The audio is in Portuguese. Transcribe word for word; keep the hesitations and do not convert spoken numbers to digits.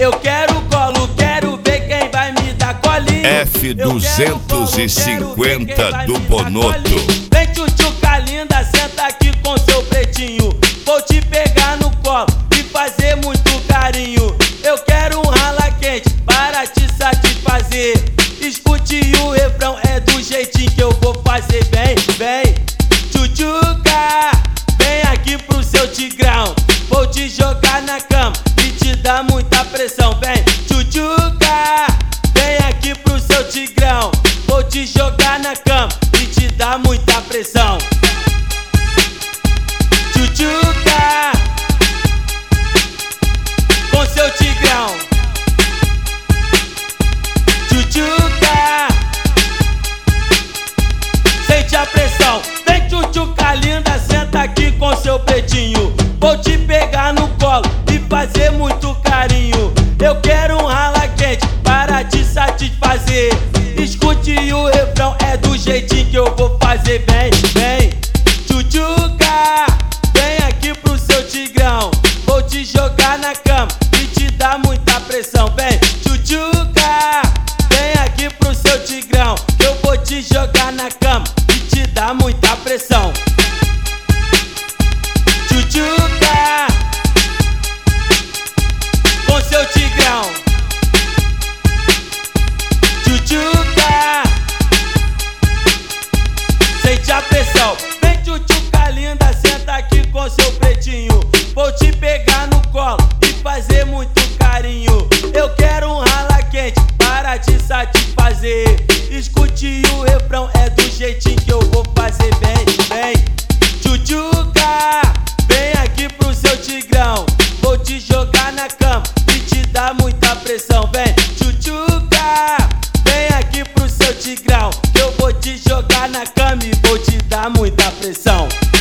Eu quero colo, quero ver quem vai me dar colinho. F duzentos e cinquenta do Bonotto. Vem tchutchuca linda, senta aqui com seu pretinho. Vou te pegar no colo e fazer muito carinho. Eu quero um rala quente para te satisfazer. Escute o refrão, é do jeitinho que eu vou fazer. Vem, vem, tchutchuca, vem aqui pro seu tigrão. Vou te jogar na cama e te dar muita pressão. Vem, tchutchuca, vem aqui pro seu tigrão. Vou te jogar na cama e te dar muita pressão. Tchutchuca, com seu tigrão. Tchutchuca, sente a pressão. Vem tchutchuca linda, senta aqui com seu pretinho. Vou te pegar no colo e fazer muito carinho. Eu quero um rala quente para te satisfazer. Escute o refrão, é do jeitinho que eu vou fazer. Vem, vem, tchutchuca, vem aqui pro seu tigrão. Vou te jogar na cama e te dar muita pressão. Vem, tchutchuca, vem aqui pro seu tigrão. Eu vou te jogar na cama e te dar muita pressão. Tchutchuca, com seu tigrão. Tchutchuca, sente a pressão. Vem tchutchuca linda, senta aqui com seu pretinho. Vou te pegar no colo e fazer muito carinho. Eu quero um rala quente para te satisfazer. Escute o refrão, é do jeitinho que eu vou fazer. Vem, vem, tchutchuca, vem aqui pro seu tigrão. Vou te jogar na cama e te dar muita pressão. Vem, tchutchuca, vem aqui pro seu tigrão. Eu vou te jogar na cama e vou te dar muita pressão.